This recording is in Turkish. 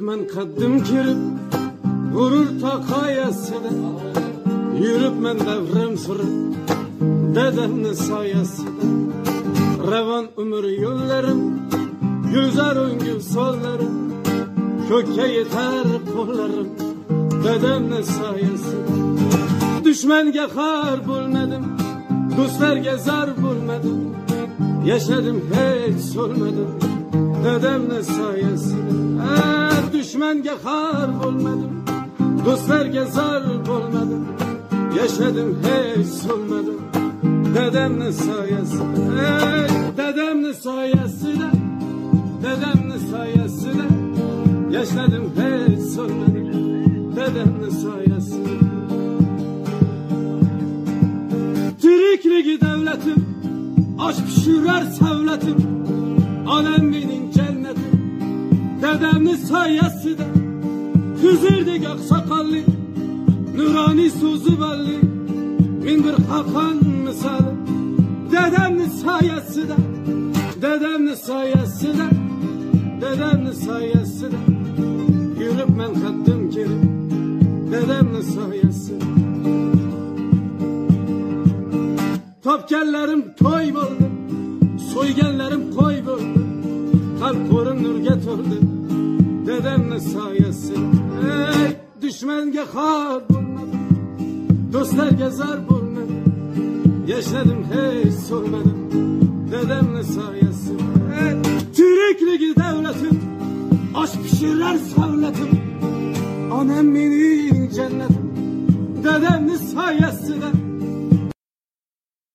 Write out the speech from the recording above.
men qaddim kirib g'urur taqoyasida yuribman davrim surib dadamni soyasida ravon umr yo'llarim gulzar o'ngil so'llarim ko'kka yetar qo'llarim dadamni soyasida dushmanga xor bo'lmadim do'stlarga zar bo'lmadim yaşadım hiç solmadım dedemle sayesinde düşmanga xor bo'lmadim do'stlarga zar bo'lmadim yaşadım hiç solmadım dedemle sayesinde dedemle sayesinde dedemle sayesinde yaşadım hiç solmadım dedemle sayesinde tirikligi devletim aş pişirer sevletim anam benim cennetim dedemni sayesinde Hüzirdik aksakalli nurani sözü belli min bir hakan misali dedemni sayesinde dedemni sayesinde dedemni sayesinde yürüp men qaddim kirib dedemni sayesinde topganlarim to'y bo'ldi so'yganlarim qo'y bo'ldi qalb qo'rim nurga to'ldi dedemni sayesinde düşmanga xor bo'lmadim do'stlarga zar bo'lmadim yaşadım hiç so'rmadim dedemni sayesinde tirikligi davlatim osh pishirar savlatim onam mening jannatim dedemni sayesinde